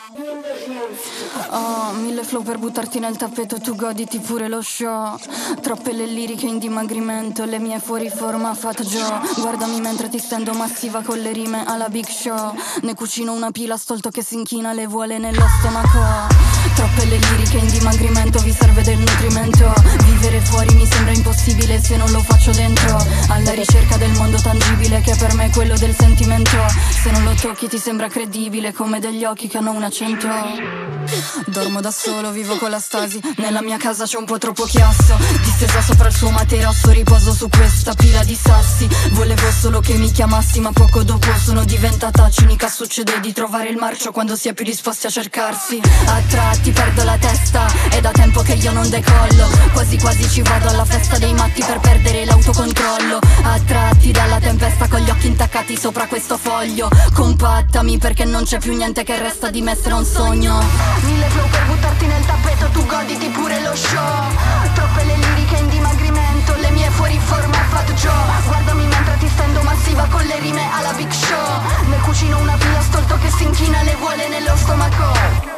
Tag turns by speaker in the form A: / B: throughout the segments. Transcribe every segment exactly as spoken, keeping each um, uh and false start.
A: Oh, mille flow per buttarti nel tappeto, tu goditi pure lo show. Troppe le liriche in dimagrimento, le mie fuori forma Fat Joe. Guardami mentre ti stendo massiva con le rime alla Big Show. Ne cucino una pila stolto che si inchina, le vuole nello stomaco. Troppe le liriche in dimagrimento, vi serve del nutrimento. Vivere fuori mi sembra impossibile se non lo faccio dentro. Alla ricerca del mondo tangibile che per me è quello del sentimento. Se non lo tocchi ti sembra credibile, come degli occhi che hanno un accento. Dormo da solo, vivo con la stasi. Nella mia casa c'è un po' troppo chiasso. Distesa sopra il suo materasso, riposo su questa pila di sassi. Volevo solo che mi chiamassi, ma poco dopo sono diventata cinica. Succede di trovare il marcio quando si è più disposti a cercarsi. A tratti perdo la testa, è da tempo che io non decollo. Quasi quasi ci vado alla festa dei matti per perdere l'autocontrollo. A tratti dalla tempesta con gli occhi intaccati sopra questo foglio. Compattami perché non c'è più niente che resta di me se non sogno. Mille flow per buttarti nel tappeto, tu goditi pure lo show. Troppe le liriche in dimagrimento, le mie fuori forma Fat Joe. Guardami mentre ti stendo massiva con le rime alla Big Show. Ne cucino una pila stolto che si inchina, le vuole nello stomaco.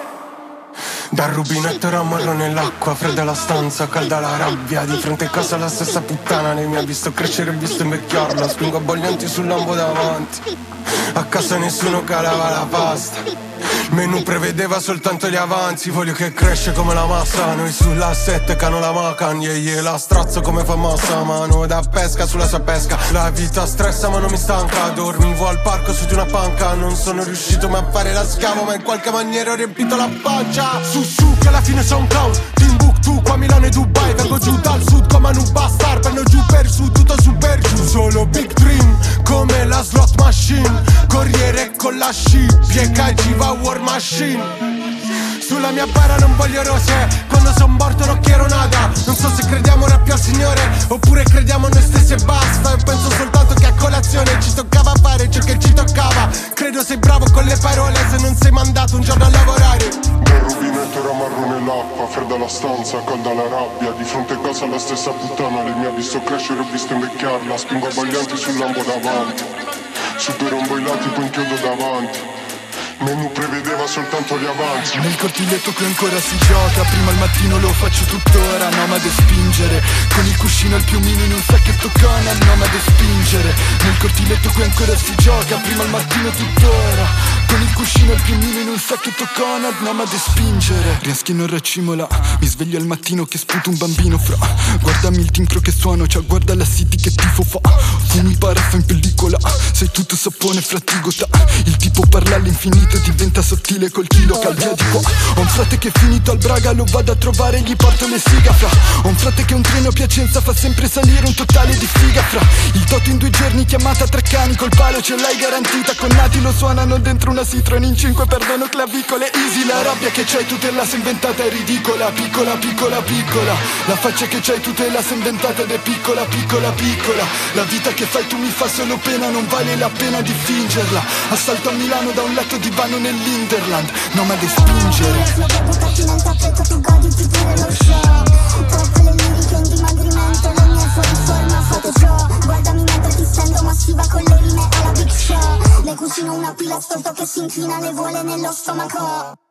B: Dal rubinetto ramarro nell'acqua, fredda la stanza, calda la rabbia. Di fronte a casa la stessa puttana ne mi ha visto crescere e visto invecchiarla. Spingo bollenti sul lampo davanti, a casa nessuno calava la pasta. Menù prevedeva soltanto gli avanzi. Voglio che cresce come la massa. Noi sulla sette cano la macan. Yeah yeah, la strazzo come fa massa. Mano da pesca sulla sua pesca. La vita stressa ma non mi stanca. Dormivo al parco su di una panca. Non sono riuscito mai a fare la scavo, ma in qualche maniera ho riempito la pancia. Su su che alla fine sono un clown. Timbuktu, qua Milano e Dubai. Vengo giù dal sud come un bastard. Prendo giù per su, tutto su per giù. Solo big dream, come la slot machine. Corriere con la sci, piega va war machine. Sulla mia bara non voglio rose. Quando son morto non quiero nada. Non so se crediamo ora più al Signore oppure crediamo a noi stessi e basta. E penso soltanto che a colazione ci toccava fare ciò che ci toccava. Credo sei bravo con le parole se non sei mandato un giorno a lavorare.
C: Dal rubinetto era marrone l'acqua, fredda la stanza, calda la rabbia. Di fronte a casa la stessa puttana le mi ha visto crescere e visto invecchiarla. Spingo baglianti sul lampo davanti, super rombo i lati poi inchiodo davanti. Menù prevedeva soltanto gli avanzi.
D: Nel cortiletto qui ancora si gioca. Prima al mattino lo faccio tuttora. Nomade spingere, con il cuscino al piumino in un sacchetto Conan. Nomade spingere, nel cortiletto qui ancora si gioca. Prima al mattino tuttora, con il cuscino al piumino in un sacchetto Conan. Nomade spingere, riaschino il racimola. Mi sveglio al mattino che sputo un bambino fra. Guardami il timbro che suono, cioè guarda la city che tifo fa. Fumi paraffa in pellicola, sei tutto sapone fratigota. Il tipo parla all'infinito e diventa sottile col chilo calvia di qua. Ho un frate che è finito al Braga, lo vado a trovare e gli porto le siga fra. Ho un frate che un treno a Piacenza fa sempre salire un totale di figa fra. Il toto in due giorni chiamata tre cani, col palo ce l'hai garantita. Connati lo suonano dentro una Citroen, in cinque perdono clavicole. Easy, la rabbia che c'hai tu te la sei inventata è ridicola. Piccola, piccola, piccola. La faccia che c'hai tu te la sei inventata ed è piccola, piccola, piccola. La vita che fai tu mi fa solo pena, non vale la pena di fingerla. Assalto a Milano da un letto di vanno nell'Interland, nomade spingere.
E: Flow per buttarti nel tappeto, tu goditi pure lo show. Troppe le liriche in dimagrimento, le mie fuori forma Fat Joe. Guardami mentre ti stendo massiva con le rime alla Big Show. Le cucino una pila stolto che si inchina, le vuole nello stomaco.